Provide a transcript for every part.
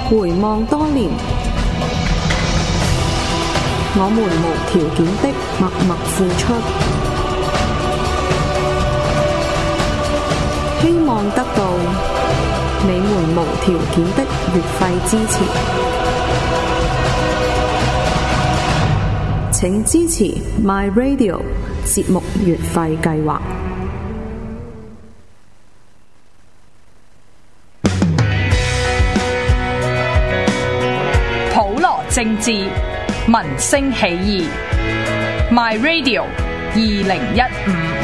回望多年，我們無條件的默默付出，希望得到你們無條件的月費支持。請支持 My Radio 節目月費計劃。 普羅政治，民聲起義。My Radio 2015。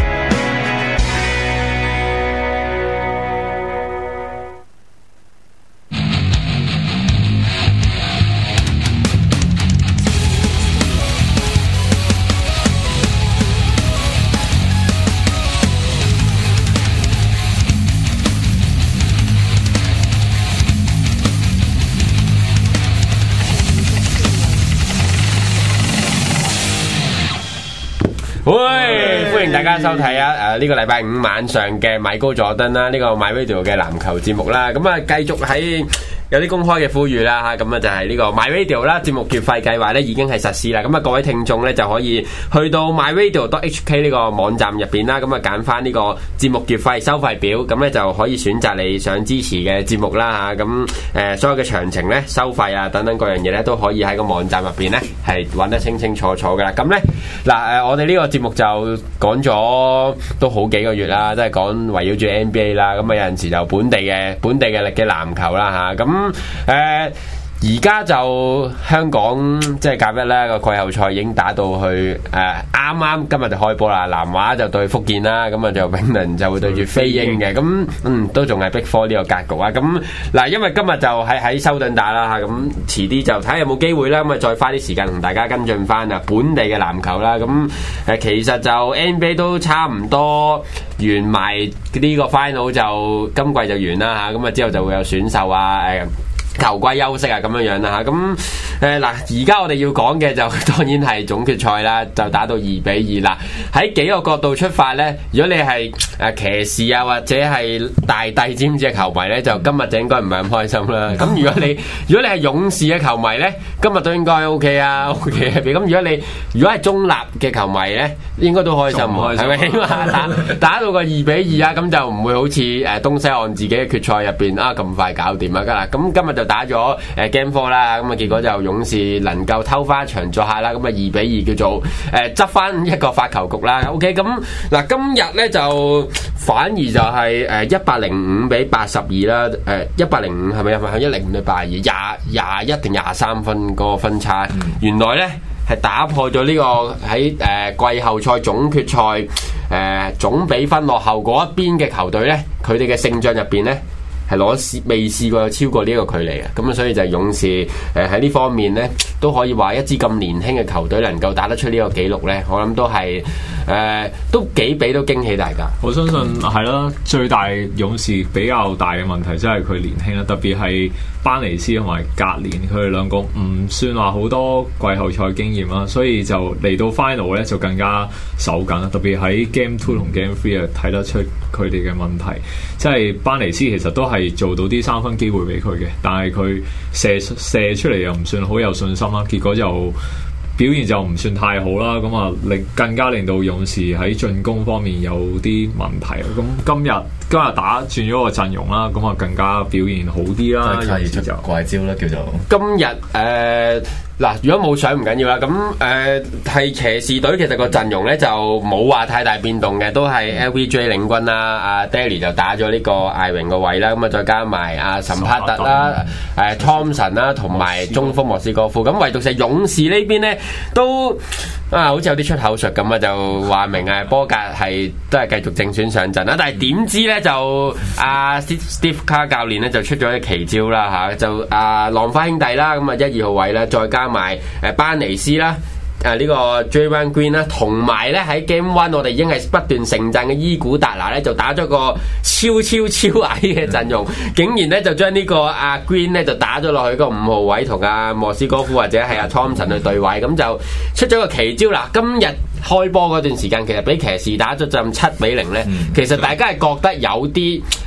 喂，歡迎大家收睇啊！呢個禮拜五晚上嘅米高佐敦啦，呢個 My Radio 嘅籃球節目啦，咁啊繼續喺有啲公開嘅呼籲啦嚇，咁啊就係呢個 My Radio 啦節目月費計劃咧已經係實施啦，咁啊各位聽眾咧就可以去到 myradio.hk 呢個網站入邊啦，咁啊揀翻呢個節目月費收費表，咁咧就可以選擇你想支持嘅節目啦嚇，咁所有嘅詳情咧收費啊等等各樣嘢咧都可以喺個網站入邊咧係揾得清清楚楚噶啦，咁咧嗱我哋呢個節目就講咗都好幾個月啦，都係講圍繞住 NBA 啦，咁啊有陣時就本地嘅籃球啦嚇，咁而家就香港即係甲一咧個季後賽已經打到去啱今日就開波啦，南華就對福建啦，咁啊就永倫就會對住飛鷹嘅，咁都仲係Big Four呢個格局啊，咁嗱因為今日就喺修頓打啦嚇，咁遲啲就睇下有冇機會啦，咁啊再花啲時間同大家跟進翻啊本地嘅籃球啦，咁其實就 NBA 都差唔多完埋呢個 final 就今季就完啦嚇，咁啊之後就會有選秀啊球季休息啊咁樣樣啦嚇，咁嗱而家我哋要講嘅就當然係總決賽啦，就打到2-2啦。喺幾個角度出發咧，如果你係騎士啊或者係大帝尖子嘅球迷咧，就今日就應該唔係咁開心啦。咁如果你係勇士嘅球迷咧，今日都應該 OK 啊 OK 啊。咁如果係中立嘅球迷咧，應該都開心喎，係咪？起碼打到個2-2啊，咁就唔會好似東西岸自己嘅決賽入邊啊咁快搞掂啊㗎啦。咁今日就打咗Game 4啦，咁啊結果就勇士能夠偷翻一場作客啦，咁啊2-2叫做執翻一個發球局啦。OK， 咁嗱今日咧就反而就係105比82啦，105係咪105對82，21定23分嗰個分差，原來咧係打破咗呢個喺季後賽總決賽總比分落後嗰一邊嘅球隊咧，佢哋嘅勝仗入邊咧係未試過有超過呢一個距離嘅，咁所以就勇士喺呢方面咧都可以話一支咁年輕嘅球隊能夠打得出呢個紀錄咧，我諗都係都幾俾到驚喜大家。 我相信係啦，最大勇士比較大嘅問題真係佢年輕啦，特別係班尼斯同埋格連，佢哋兩個唔算話好多季後賽經驗啦，所以就嚟到 final 咧就更加手緊啦，特別喺 Game 2同 Game 3啊睇得出佢哋嘅問題，即係班尼斯其實都係做到啲3分機會俾佢嘅，但係佢射出嚟又唔算好有信心啦，結果就表現就唔算太好啦，咁啊更加令到勇士喺進攻方面有啲問題。咁今日打轉咗個陣容啦，咁啊更加表現好啲啦， 勇士就怪招啦叫做。 今日嗱，如果冇上唔緊要啦，咁係騎士隊其實個陣容咧就冇話太大變動嘅，都係 LBJ 領軍啦，阿 Daly 就打咗呢個艾榮個位啦，咁啊再加埋阿岑帕特啦、Thompson 啦，同埋中鋒莫斯科夫，咁唯獨係勇士呢邊咧都好似有啲出口術咁啊，就話明波格都係繼續正選上陣啦，但係點知咧就Steve Kerr 教練咧就出咗啲奇招啦嚇，就浪花兄弟啦，咁啊1、2號位啦，再加埋班尼斯啦。呢個 Draymond Green 啦，同埋咧喺 Game 1我哋已經係不斷盛讚嘅伊古達拿咧，就打咗個超矮嘅陣容，竟然咧就將呢個Green 咧就打咗落去個5號位，同莫斯科夫或者係Thompson 去對位，咁就出咗個奇招啦。今日開波嗰段時間，其實俾騎士打咗陣7-0咧，其實大家係覺得有啲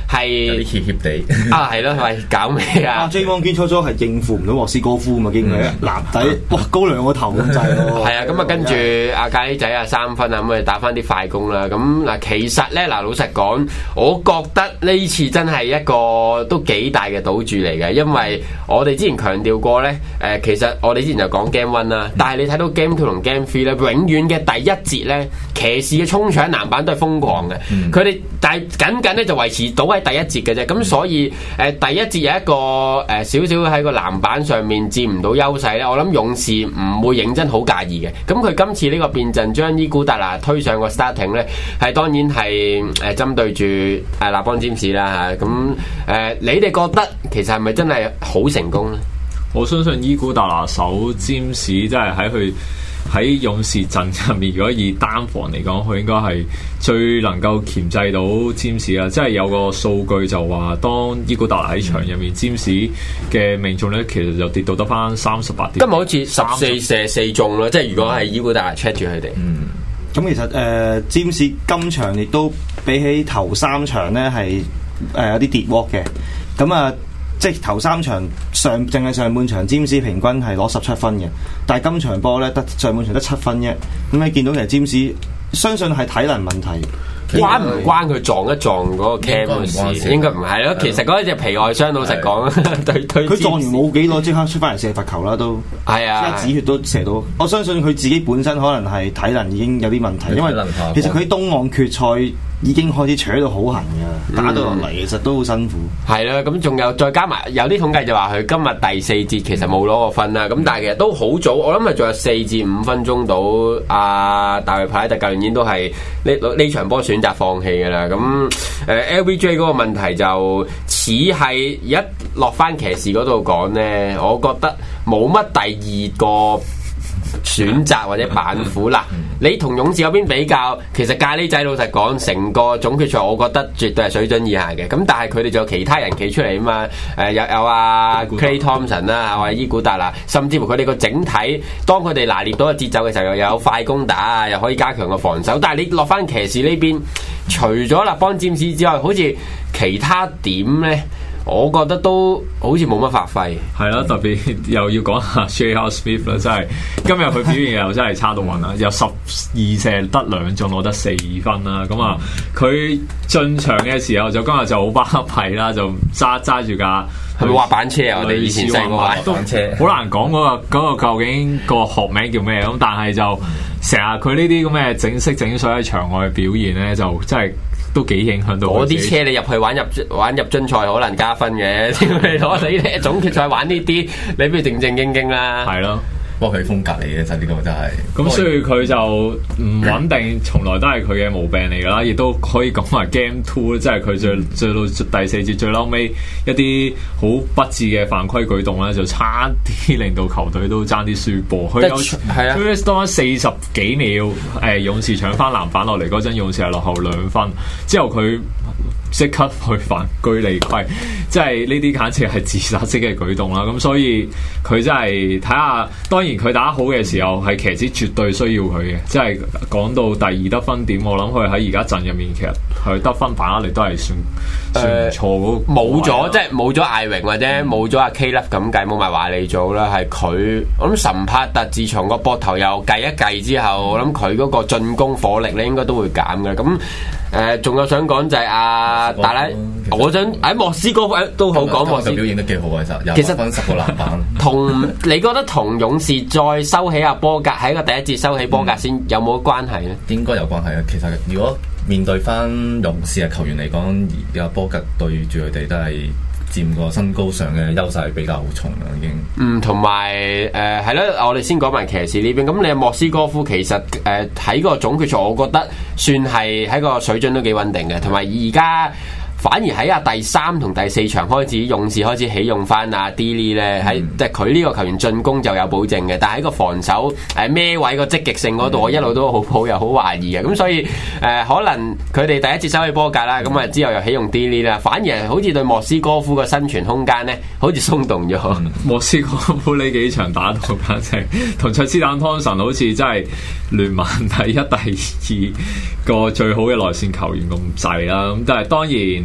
係啲怯怯地啊，係咯，喂，搞咩啊 J 王堅初初係應付唔到莫斯科夫嘛，見佢男仔哇高2個頭咁滯咯。 係啊，咁啊跟住阿咖喱仔啊3分啊，咁啊打翻啲快攻啦。咁嗱，其實咧嗱，老實講，我覺得呢次真係一個都幾大嘅賭注嚟嘅，因為我哋之前強調過咧，其實我哋之前就講 Game 1啦，但係你睇到 Game 2同 Game 3咧，永遠嘅第一節咧，騎士嘅衝搶籃板都係瘋狂嘅，佢哋但係僅咧就維持到喺第一節嘅啫，咁所以第一節有一個少少喺個籃板上面佔唔到優勢咧，我諗勇士唔會認真好介意嘅。咁佢今次呢個變陣將伊古達拿推上個 starting 咧，係當然係針對住立邦占士啦嚇。咁你哋覺得其實係咪真係好成功咧？ 我相信伊古達拿守占士真係喺勇士陣入面，如果以單防嚟講，佢應該係最能夠鉗制到占士啦。即係有個數據就話，當伊古達拿喺場入面，占士嘅命中率其實就跌到得翻38點。 今日好似14射4中咯，即係如果係伊古達拿 check 住佢哋。 咁其實占士今場亦都比起頭3場咧係有啲跌窩嘅。咁啊〜即係頭3場淨係上半場，占士平均係攞17分嘅，但係今場波咧得上半場得7分啫。咁你見到其實占士相信係體能問題， 關唔關佢撞一撞嗰個 cam 嘅事？應該唔係咯。其實嗰隻皮外傷，老實講，對佢撞完冇幾耐，即刻出翻嚟射罰球啦，都係啊， 一止血都射到。我相信佢自己本身可能係體能已經有啲問題，因為其實佢東岸決賽已經開始扯到好痕㗎，打到落嚟其實都好辛苦。 係啦，咁仲有再加埋有啲統計就話佢今日第4節其實冇攞過分啦。咁但係其實都好早，我諗係仲有4至5分鐘到。大衛派特教練員都係呢場波選擇放棄㗎啦。咁LBJ 嗰個問題就似係一落翻騎士嗰度講咧，我覺得冇乜第二個選擇或者板斧啦。你同勇士嗰邊比較，其實咖喱仔老實講，成個總決賽我覺得絕對係水準以下嘅。咁但係佢哋仲有其他人企出嚟啊嘛。有Klay Thompson 啦，或者伊古達啦，甚至乎佢哋個整體，當佢哋拿捏到個節奏嘅時候，又有快攻打啊，又可以加強個防守。但係你落翻騎士呢邊，除咗立邦占士之外，好似其他點咧？我覺得都好似冇乜發揮， 係啦，特別又要講下 J.R. Smith 啦，真係今日佢表現又真係差到暈啦，有12射得2中，攞得4分啦。咁啊，佢進場嘅時候就今日就好巴閉啦，就揸住架係咪滑板車啊？我哋以前細個滑板車， 好難講嗰個究竟個學名叫咩咁，但係就成日佢呢啲咁嘅整色整水喺場外嘅表現咧，就真係。都幾影響到嗰啲車，你入去玩入樽賽可能加分嘅，你攞你咧總決賽玩呢啲，你不如正正經經啦。 係咯， 不過佢風格嚟嘅，真呢個真係。 咁所以佢就唔穩定，從來都係佢嘅毛病嚟㗎啦。亦都可以講話 Game 2，即係佢最到第4節最嬲尾一啲好不智嘅犯規舉動咧，就差啲令到球隊都爭啲輸波。佢有佢當40幾秒，勇士搶翻籃板落嚟嗰陣，勇士係落後2分，之後佢即刻去犯居離規，即係呢啲簡直係自殺式嘅舉動啦。咁所以佢真係睇下，當然佢打得好嘅時候係騎士絕對需要佢嘅。即係講到第2得分點，我諗佢喺而家陣入面，其實佢得分把握力都係算唔錯。冇咗即係冇咗艾榮或者冇咗阿 K Love 咁計，冇埋華利組啦，係佢。我諗神帕特自從個膊頭又計一計之後，我諗佢嗰個進攻火力咧應該都會減嘅。咁仲有想講就係大拉，我想喺莫斯科都好講，莫斯科表現得幾好啊！其實分10個籃板。 你覺得同勇士再收起阿波格喺個第一節收起波格先有冇關係咧？ 應該有關係啊！其實如果面對翻勇士嘅球員嚟講，而家波格對住佢哋都係佔個身高上嘅優勢比較好重啦，已經。 同埋係啦，我哋先講埋騎士呢邊。咁你莫斯科夫其實喺個總決賽，我覺得算係喺個水準都幾穩定嘅，同埋而家。反而喺第3同第4場開始，勇士開始起用翻D.Lee 咧，喺即係佢呢個球員進攻就有保證嘅，但係喺個防守孭位個積極性嗰度，我一路都好抱又好懷疑嘅。咁所以可能佢哋第一次收起波格啦，咁之後又起用 D.Lee 啦，反而好似對莫斯科夫個生存空間咧，好似鬆動咗。 莫斯科夫呢幾場打到簡直同卓斯坦湯神好似真係聯盟第1、第2個最好嘅內線球員咁滯啦。咁但係當然。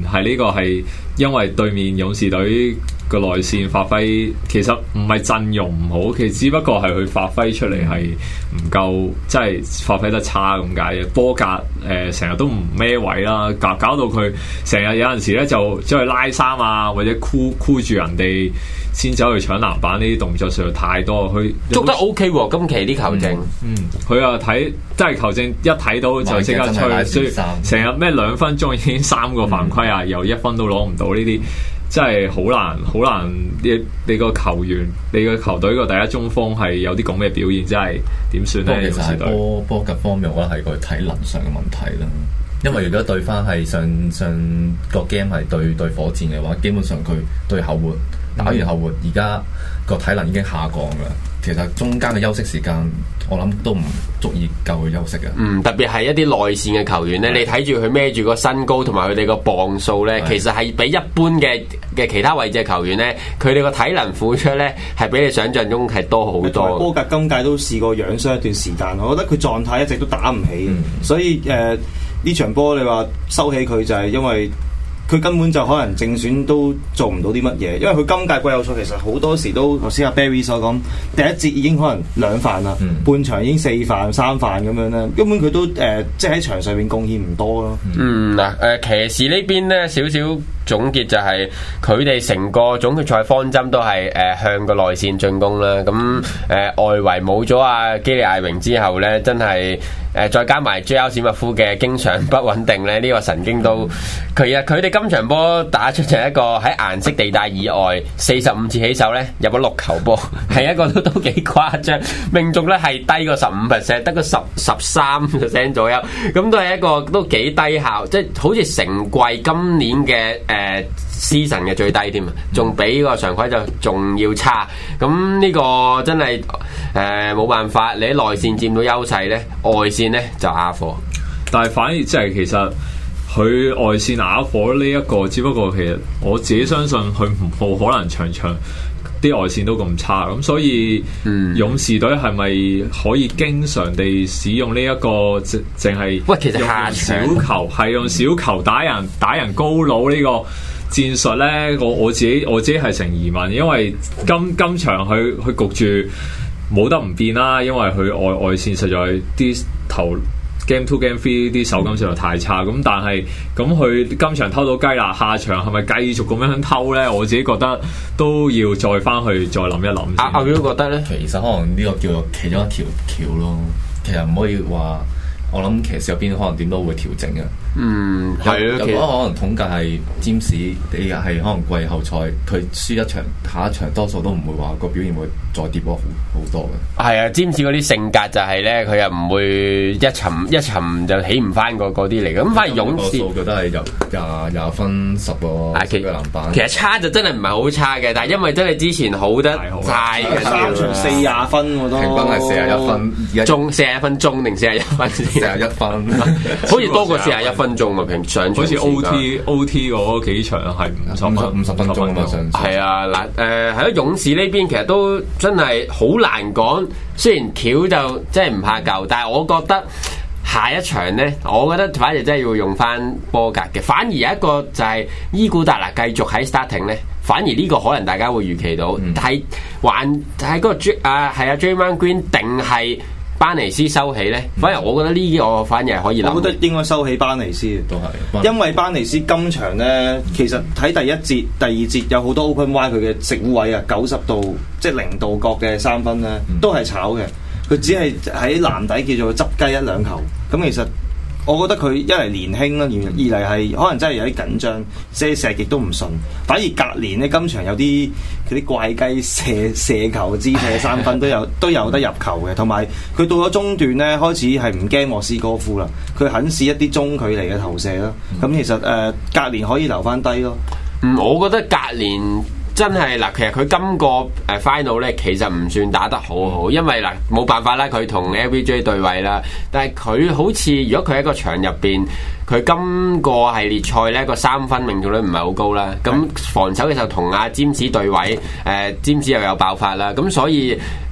係呢個係因為對面勇士隊個內線發揮其實唔係陣容唔好，其實只不過係佢發揮出嚟係唔夠，即係發揮得差咁解嘅。波格成日都唔孭位啦，搞到佢成日有陣時咧就走去拉衫啊，或者箍住人哋先走去搶籃板，呢啲動作實在太多。佢捉得 OK 喎，今期啲球證， 佢又睇真係球證一睇到就即刻吹，所以成日咩2分鐘已經3個犯規啊，又1分都攞唔到呢啲。真係好難！你個球員、你個球隊個第一中鋒係有啲咁嘅表現，真係點算咧？ 其實係波格方面，我覺得係個體能上嘅問題啦。因為如果對翻係上個 game 係對火箭嘅話，基本上佢對後活打完後活，而家個體能已經下降啦。其實中間嘅休息時間，我諗都唔足以夠佢休息嘅。特別係一啲內線嘅球員咧，你睇住佢孭住個身高同埋佢哋個磅數咧，其實係比一般嘅其他位置嘅球員咧，佢哋個體能付出咧係比你想象中係多好多。 波格今屆都試過養傷一段時間，我覺得佢狀態一直都打唔起，所以呢場波你話收起佢就係因為佢根本就可能正選都做唔到啲乜嘢，因為佢今屆季後賽其實好多時都頭先阿 Barry 所講，第一節已經可能2犯啦，半場已經4犯3犯咁樣咧，根本佢都即係喺場上面貢獻唔多咯。 騎士呢邊咧少少總結就係佢哋成個總決賽方針都係向個內線進攻啦。咁外圍冇咗阿基利艾榮之後咧，真係再加埋 JR 史密夫嘅經常不穩定咧，呢個神經都佢哋今場波打出就係一個喺顏色地帶以外45次起手咧入咗6球波，係一個都幾誇張，命中咧係低過15%，得個13% 左右，咁都係一個都幾低效，即係好似成季今年嘅season 嘅最低添啊，仲比個常規就仲要差，咁呢個真係冇辦法，你喺內線佔到優勢咧，外線咧就啞火， 但係反而即係其實。佢外線啞火呢一個，只不過其實我自己相信佢冇可能場啲外線都咁差，咁所以勇士隊係咪可以經常地使用呢一個淨係其實下小球係用小球打人高佬呢個戰術咧？我自己係成疑問，因為今場佢焗住冇得唔變啦，因為佢外線實在啲頭。Game 2 Game 3啲手感實在太差，咁但係咁佢今場偷到雞啦，下場係咪繼續咁樣偷咧？我自己覺得都要再翻去再諗一諗。 阿表覺得咧， 其實可能呢個叫做其中一條橋咯，其實唔可以話。我諗騎士入邊可能點都會調整嘅。係咯。如果可能統計係占士，你係可能季後賽佢輸一場，下一場多數都唔會話個表現會再跌落好多嘅。 係啊，占士嗰啲性格就係咧，佢又唔會一沉就起唔翻嗰啲嚟嘅。咁反而勇士數據都係有廿分10個籃板。 其實差就真係唔係好差嘅，但係因為真係之前好得太 3場40分我都平均係41分， 中41分鐘定41分 41分， 好似多過41分鐘啊！平常好似 OT 嗰幾場係 50分鐘啊嘛， 係啊嗱係咯，勇士呢邊其實都真係好難講。雖然橋就真係唔怕舊，但係我覺得下一場呢，我覺得反而真係要用翻波格嘅。反而有一個就係伊古達拿繼續喺 starting 呢，反而呢個可能大家會預期到，但係還係嗰個Draymond Green 定係班尼斯收起呢？反而我覺得呢啲我反而係可以諗。 我覺得應該收起班尼斯， 都係， 因為班尼斯今場呢，其實睇第一節、第二節有好多 open wide 佢嘅整位啊，90度即係0度角嘅3分呢，都係炒嘅。佢只係喺籃底叫做執雞1-2球。咁其實我覺得佢一嚟年輕啦，二嚟係可能真係有啲緊張，即係射極都唔順。反而隔年呢，今場有啲佢啲怪雞射球姿勢3分都有得入球嘅，同埋佢到咗中段呢，開始係唔驚莫斯科夫啦，佢肯試一啲中距離嘅投射啦。咁其實隔年可以留翻低咯。 我覺得隔年。真係嗱，其實佢今個final 咧，其實唔算打得好好，因為嗱冇辦法啦，佢同 LBJ 對位啦。但係佢好似如果佢喺個場入邊，佢今個系列賽咧個3分命中率唔係好高啦。咁防守嘅時候同阿詹士對位，詹士又有爆發啦。咁所以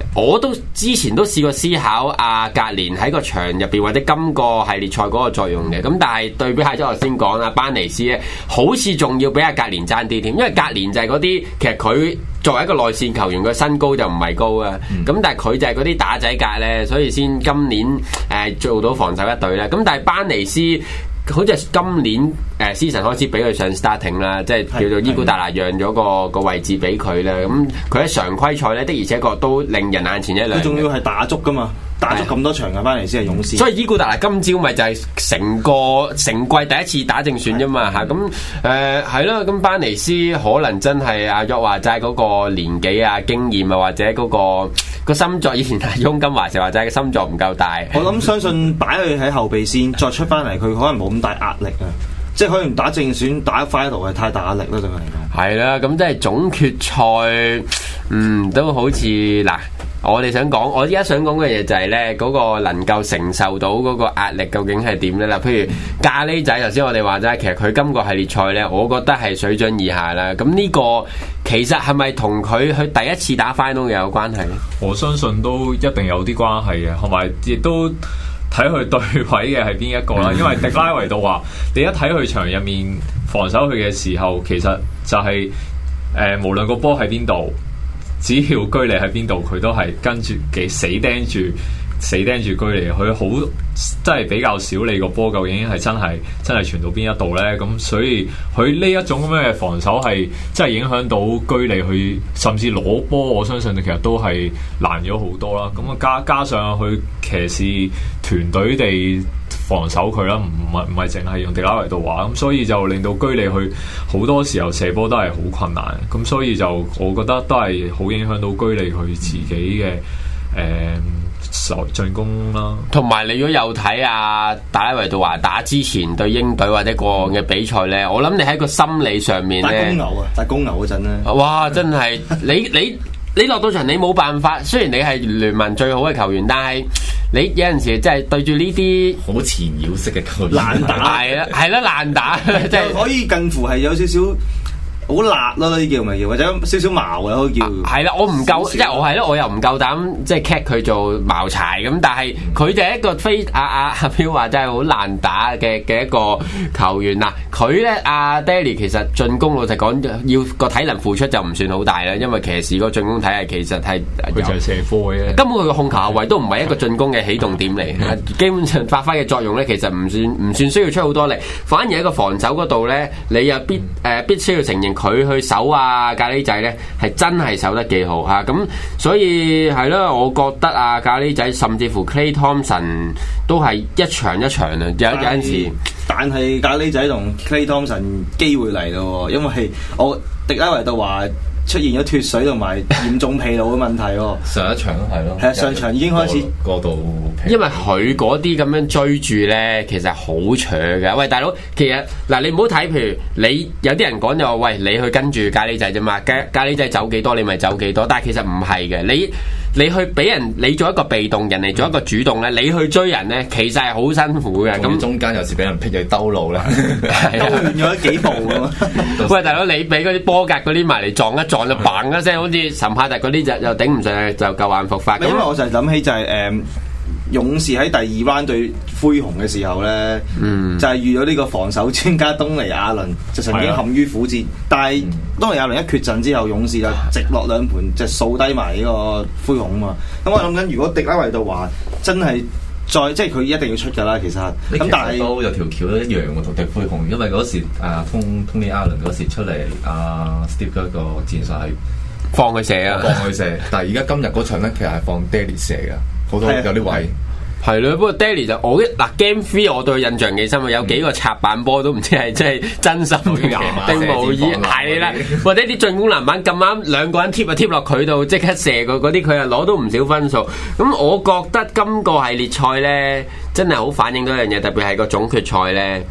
我都之前都試過思考格連喺個場入邊或者今個系列賽嗰個作用嘅，咁但係對比下咗我先講啦，班尼斯咧好似仲要比格連爭啲添，因為格連就係嗰啲其實佢作為一個內線球員，佢身高就唔係高啊，咁但係佢就係嗰啲打仔格咧，所以先今年做到防守一隊咧，咁但係班尼斯。好似係今年season開始俾佢上 starting 啦，即係叫做伊古達拿讓咗個位置俾佢啦。咁佢喺常規賽咧的而且確都令人眼前一亮。佢仲要係打足噶嘛，打足咁多場嘅翻嚟先係勇士。 所以伊古達拿今朝咪就係成季第一次打正選啫嘛嚇。咁係咯，咁班尼斯可能真係阿約話齋嗰個年紀啊、經驗啊，或者嗰個心臟，以前係翁金華成日話齋嘅心臟唔夠大。 我諗相信擺佢喺後備線再出翻嚟，佢可能冇咁大壓力啊！即係可能打正選打 final 係太大壓力啦，對佢嚟講。 係啦，咁即係總決賽，都好似嗱，我哋想講，我依家想講嘅嘢就係咧，嗰個能夠承受到嗰個壓力究竟係點咧？嗱，譬如咖喱仔，頭先我哋話齋，其實佢今個系列賽咧，我覺得係水準以下啦。咁呢個其實係咪同佢去第一次打 final 嘅有關係咧？ 我相信都一定有啲關係嘅，同埋亦都睇佢對位嘅係邊一個啦。因為迪拉維杜話，你一睇佢場入面防守佢嘅時候，其實就係、無論個波喺邊度，只要居里喺邊度，佢都係跟住死盯住居里。佢好真係比較少理個波究竟係真係傳到邊一度呢？咁所以佢呢一種咁樣嘅防守係真係影響到居里，佢甚至攞波，我相信其實都係難咗好多啦。咁啊加上佢騎士團隊地防守佢啦，唔係淨係用迪拉維杜華，咁所以就令到居里去好多時候射波都係好困難。咁所以就我覺得都係好影響到居里佢自己嘅進攻啦。同埋你如果有睇迪拉維杜華打之前對鷹隊或者過往嘅比賽咧，我諗你喺個心理上面咧， 打公牛嗰陣咧， 哇！真係你落到場你冇辦法，雖然你係聯盟最好嘅球員，但係你有陣時真係對住呢啲好纏繞式嘅球員難打， 係啦難打，即係可以近乎係有少少。好辣咯，呢啲叫咪叫，或者少少矛嘅可以叫。 係啦，我唔夠，即係我係咯，我又唔夠膽即係 cat 佢做茅柴咁。但係佢就係一個非阿飄話真係好難打嘅一個球員嗱。佢咧阿 Daly 其實進攻老實講要個體能付出就唔算好大啦，因為騎士個進攻體系其實係佢就係射科嘅， 根本佢個控球後衞都唔係一個進攻嘅起動點嚟，基本上發揮嘅作用咧其實唔算需要出好多力，反而喺個防守嗰度咧，你又必須要承認。佢去守咖喱仔咧，係真係守得幾好嚇，咁所以係咯，我覺得咖喱仔甚至乎 Klay Thompson 都係一場一場啊，有陣時。 但係咖喱仔同 Klay Thompson 機會嚟咯，因為我迪拉維杜華出現咗脫水同埋嚴重疲勞嘅問題喎。 上一場都係咯， 係啊，上場已經開始過度疲勞。 因為佢嗰啲咁樣追住咧，其實好扯㗎。喂，大佬，其實嗱，你唔好睇，譬如你有啲人講就話，喂，你去跟住咖喱仔啫嘛，咖喱仔走幾多，你咪走幾多。但係其實唔係嘅，你去俾人，你做一個被動，人哋做一個主動咧，你去追人咧，其實係好辛苦嘅。咁中間有時俾人劈咗兜路咧， 兜遠咗幾步㗎嘛。 喂，大佬，你俾嗰啲波格嗰啲埋嚟撞一撞就嘭一聲，好似神帕特嗰啲就頂唔上，就救眼復發。 因為我就係諗起就係勇士喺第二 round 對灰熊嘅時候咧，就係遇到呢個防守專家東尼亞倫，就曾經陷於苦戰。但係東尼亞倫一缺陣之後，勇士就直落兩盤，就掃低埋呢個灰熊嘛。咁我諗緊，如果迪拉維杜華真係再即係佢一定要出㗎啦，其實咁但係都有條橋都一樣喎，同對灰熊，因為嗰時Tony Allen 嗰時出嚟Steve 嗰個戰術係放佢射啊， 放佢射。但係而家今日嗰場咧，其實係放 Daly 射㗎。好多有啲位係咯，不過 Daly 就我嗱 Game 3我對佢印象幾深啊，有幾個插板波都唔知係真係真心定無意，係啦，或者啲進攻籃板咁啱兩個人貼落佢度即刻射嗰啲，佢又攞到唔少分數。咁我覺得今個系列賽咧真係好反映到一樣嘢，特別係個總決賽咧。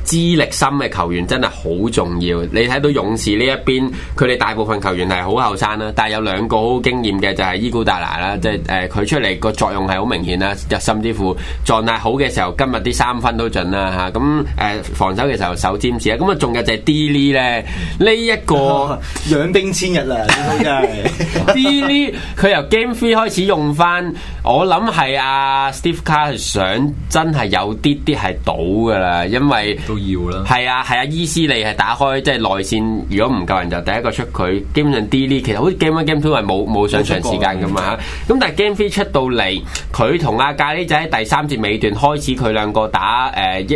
資歷深嘅球員真係好重要。你睇到勇士呢一邊，佢哋大部分球員係好後生啦，但係有兩個好經驗嘅就係伊古達拿啦，即係佢出嚟個作用係好明顯啦，甚至乎狀態好嘅時候，今日啲3分都準啦嚇。咁防守嘅時候守占士啦，咁啊仲有就係 D-Lee 咧，呢一個養兵千日啦，真係 D-Lee 佢由 Game 3開始用翻，我諗係阿 Steve Kerr 想真係有啲係賭噶啦，因為都要啦。 係啊，伊斯利係打開即係內線，如果唔夠人就第一個出佢。基本上 D-Lee 其實好似 Game 1 Game 2係冇上場時間噶嘛，咁但係 Game 3出到嚟，佢同阿咖喱仔喺第3節尾段開始，佢兩個打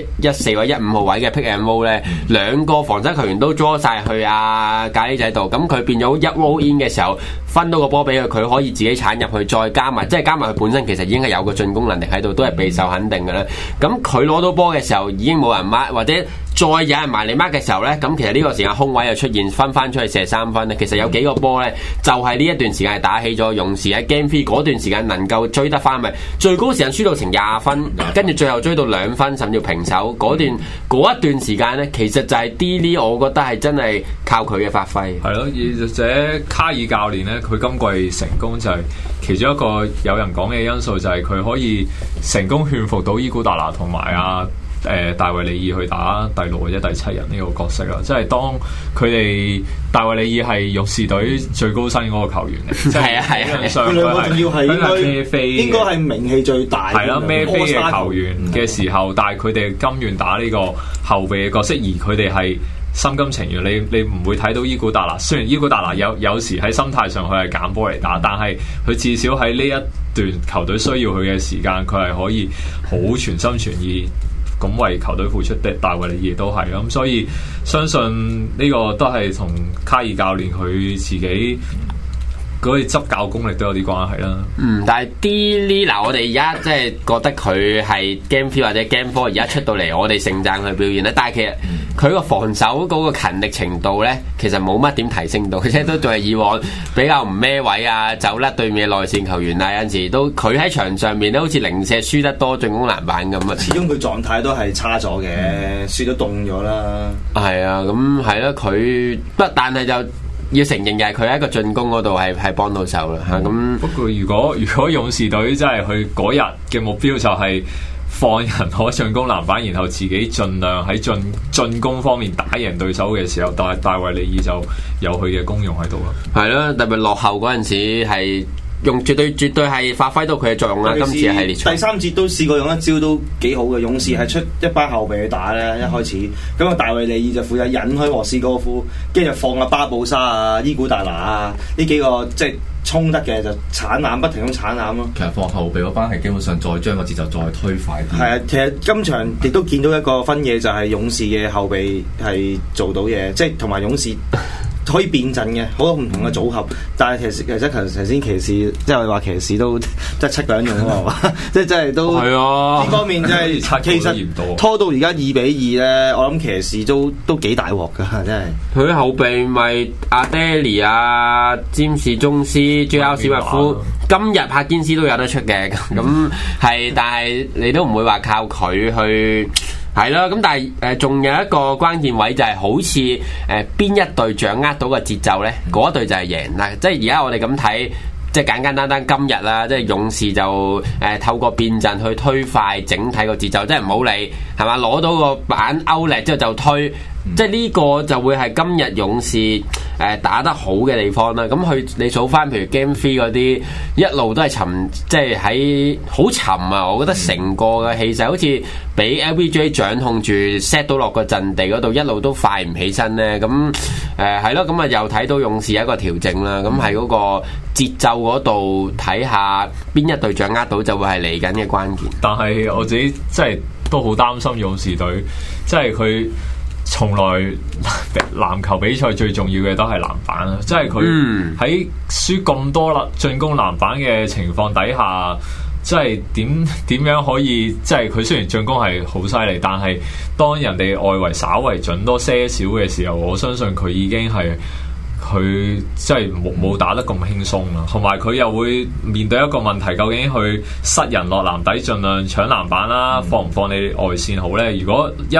14或者15號位嘅 pick and roll 咧，兩個防守球員都 draw 晒去阿咖喱仔度，咁佢變咗一 roll in 嘅時候，分到個波俾佢，佢可以自己鏟入去，再加埋即係加埋佢本身其實已經係有個進攻能力喺度，都係備受肯定嘅啦。咁佢攞到波嘅時候已經冇人 mark，或者再有人埋嚟 mark 嘅時候咧，咁其實呢個時間空位又出現，分翻出去射3分咧。其實有幾個波咧，就係呢一段時間係打起咗勇士喺 Game 3嗰段時間能夠追得翻，咪最高時間輸到成20分，跟住最後追到2分甚至平手嗰一段時間咧，其實就係 D-Lee， 我覺得係真係靠佢嘅發揮。 係咯，而且卡爾教練咧，佢今季成功就係其中一個有人講嘅因素，就係佢可以成功勸服到伊古達拿同埋大衛李爾去打第6或者第7人呢個角色啦。即係當佢哋大衛李爾係勇士隊最高薪嗰個球員嚟， 係啊， 佢兩個仲要係應該係名氣最大係啦孭飛嘅球員嘅時候，但係佢哋甘願打呢個後備嘅角色，而佢哋係心甘情願。你唔會睇到伊古達拿，雖然伊古達拿有時喺心態上佢係揀波嚟打，但係佢至少喺呢一段球隊需要佢嘅時間，佢係可以好全心全意咁為球隊付出的。大衛李爾都係咁，所以相信呢個都係同卡爾教練佢自己嗰啲執教功力都有啲關係啦。 但係 D-Lee 嗱，我哋而家即係覺得佢係 Game 3或者 Game 4而家出到嚟，我哋盛讚佢表現咧。但係其實佢個防守嗰個勤力程度咧，其實冇乜點提升到，即係都仲係以往比較唔孭位啊，走甩對面內線球員啊，有陣時都佢喺場上面咧，好似零舍輸得多進攻籃板咁啊。 始終佢狀態都係差咗嘅，輸都凍咗啦。 係啊，咁係啦，佢但係就要承認嘅係佢喺一個進攻嗰度係幫到手啦嚇。咁不過如果勇士隊真係佢嗰日嘅目標就係放人攞進攻籃板，然後自己盡量喺進攻方面打贏對手嘅時候，但係大衛李爾就有佢嘅功用喺度啦。 係啦，特別落後嗰陣時係用絕對係發揮到佢嘅作用啦。今次係列賽第3節都試過用一招都幾好嘅，勇士係出一班後備去打咧，一開始咁啊，大衛李爾就負責引開莫斯哥夫，跟住就放阿巴布沙啊、伊古達拿啊呢幾個即係衝得嘅就鏟籃，不停咁鏟籃咯。 其實放後備嗰班係基本上再將個節奏再推快啲。 係啊，其實今場亦都見到一個分野，就係勇士嘅後備係做到嘢，即係同埋勇士可以變陣嘅，好多唔同嘅組合。但係其實頭先騎士即係話騎士都即係7個人用啊嘛，即係真係都係啊。 呢方面真係其實拖到而家2-2咧，我諗騎士都幾大鑊㗎，真係。 佢後備咪阿爹利啊、詹士宗斯、J.R. 史密夫，今日柏堅斯都有得出嘅，咁係，但係你都唔會話靠佢去。係咯，咁但係仲有一個關鍵位就係好似邊一隊掌握到個節奏呢？嗰一隊就係贏啦。即係而家我哋咁睇，即係簡單今日啦，即係勇士就透過變陣去推快整體個節奏，即係唔好理係嘛，攞到個板歐力之後就推。即係呢個就會係今日勇士打得好嘅地方啦。咁你數翻譬如 Game 3嗰啲一路都係沉，即係喺好沉啊！我覺得成個嘅氣勢好似俾 LBJ 掌控住 set 到落個陣地嗰度，一路都快唔起身咧。咁係咯，咁啊又睇到勇士有一個調整啦。咁喺嗰個節奏嗰度睇下邊一隊掌握到，就會係嚟緊嘅關鍵。 但係我自己即係都好擔心勇士隊，即係佢。從來籃球比賽最重要嘅都係籃板啦，即係佢喺輸咁多啦進攻籃板嘅情況底下，即係點樣可以？即係佢雖然進攻係好犀利，但係當人哋外圍稍為準多些少嘅時候，我相信佢已經係佢即係冇打得咁輕鬆啦。同埋佢又會面對一個問題，究竟去塞人落籃底，盡量搶籃板啦，放唔放你外線好呢？如果一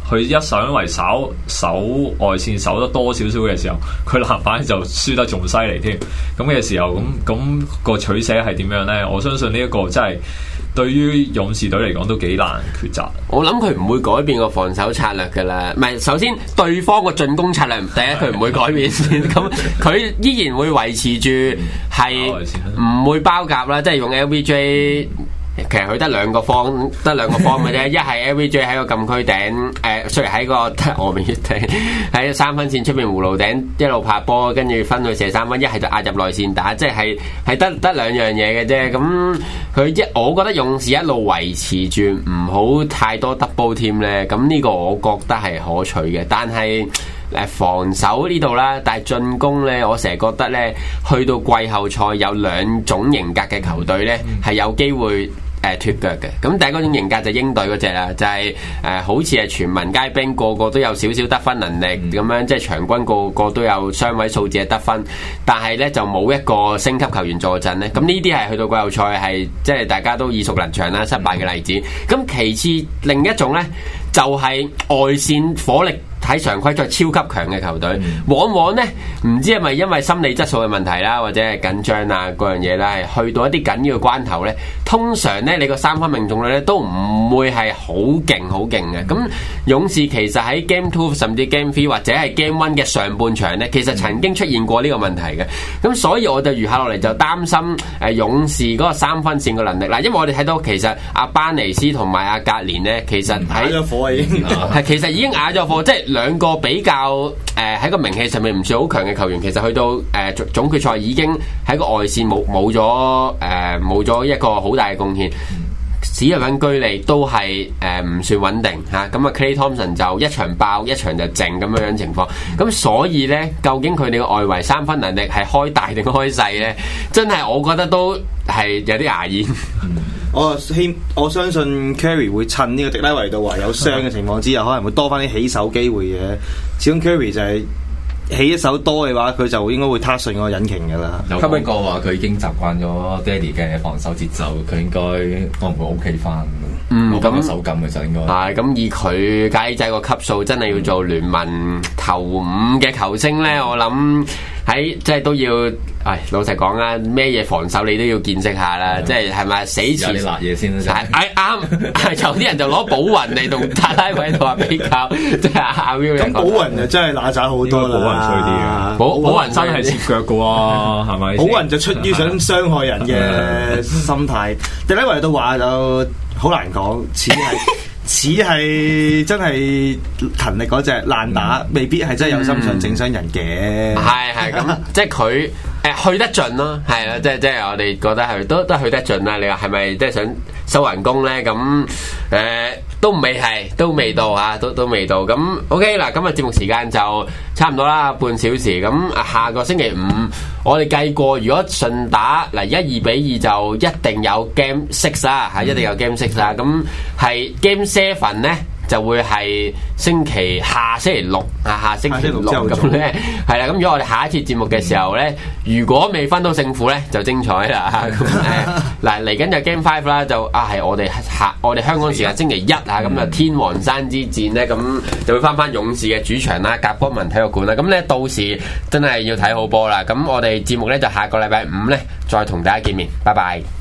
佢一上圍守外線守得多少少嘅時候，佢籃板就輸得仲犀利添。咁嘅時候，咁個取捨係點樣咧？我相信呢一個真係對於勇士隊嚟講都幾難抉擇。 我諗佢唔會改變個防守策略㗎啦。唔係，首先對方個進攻策略，第一佢唔會改變先。咁佢依然會維持住係唔會包夾啦，即係用 LBJ。其實佢得兩個方嘅啫，一係 LBJ 喺個禁區頂，雖然喺個外面頂喺三分線出邊葫蘆頂一路拍波，跟住分去射三分，一係就壓入內線打，即係得兩樣嘢嘅啫。咁我覺得勇士一路維持住唔好太多 double team 咧，咁呢個我覺得係可取嘅。但係防守呢度啦，但係進攻咧，我成日覺得咧，去到季後賽有兩種型格嘅球隊咧，係有機會脫腳嘅。咁第一嗰種型格就鷹隊嗰隻啦，就係好似係全民皆兵，個個都有少少得分能力咁樣，即係場均個個都有雙位數字嘅得分，但係咧就冇一個升級球員坐鎮咧。咁呢啲係去到季後賽係即係大家都耳熟能詳啦，失敗嘅例子。咁其次另一種咧就係外線火力喺常規賽超級強嘅球隊，往往呢唔知係咪因為心理質素嘅問題啦，或者係緊張啊嗰樣嘢啦，係去到一啲緊要嘅關頭呢，通常呢你個三分命中率呢都唔會係好勁嘅。咁勇士其實喺 Game 2甚至 Game 3或者係 Game 1嘅上半場呢，其實曾經出現過呢個問題嘅。咁所以我就餘下落嚟就擔心勇士嗰個三分線嘅能力啦，因為我哋睇到其實阿班尼斯同埋阿格連呢，其實喺啞咗火已經係其實已經啞咗火，即係兩個比較喺個名氣上面唔算好強嘅球員，其實去到總決賽已經喺個外線冇咗一個好大嘅貢獻。史提芬居利都係唔算穩定嚇，咁啊 Klay Thompson 就一場爆一場就靜咁樣情況。咁所以呢，究竟佢哋嘅外圍三分能力係開大定開細呢？真係我覺得都係有啲牙煙。 我相信 Curry 會趁呢個迪拉維杜華有傷嘅情況之下，可能會多翻啲起手機會嘅。始終 Curry 就係起一手多嘅話，佢就應該會踏順個引擎㗎啦。 有講過話佢已經習慣咗爹哋嘅防守節奏，佢應該可能會 OK 翻。咁手感其實應該係咁，以佢雞仔個級數，真係要做聯盟頭5嘅球星咧，我諗喺即係都要。老實講啊，咩嘢防守你都要見識下啦，即係咪死前有啲辣嘢先啦， 啱，有啲人就攞寶雲嚟同塔拉維度話比較，即係阿 Will 咁寶雲就真係揦渣好多啦， 寶雲衰啲嘅，寶雲真係切腳嘅喎，係咪？ 寶雲就出於想傷害人嘅心態，迪拉維度話就好難講，似係真係勤力嗰隻爛打，未必係真係有心想整傷人嘅。 係咁，即係佢去得盡咯，係啦，即係我哋覺得係都去得盡啦。你話係咪即係想收人工咧？咁都未係，都未到嚇，都未到。咁 OK 嗱，今日節目時間就差唔多啦，半小時。咁下個星期5，我哋計過，如果順打嗱1-2-2就一定有 Game 6啦，嚇，一定有 Game 6啦。咁係 Game 7咧，就會係星期六下星期六咁咧，係啦。咁如果我哋下一次節目嘅時候咧，如果未分到勝負咧，就精彩啦。嗱嚟緊就 Game 5啦，就係我哋香港時間星期1啊，咁就天王山之戰咧，咁就會翻勇士嘅主場啦，甲骨文體育館啦。咁咧到時真係要睇好波啦。咁我哋節目咧就下個禮拜5咧再同大家見面，拜拜。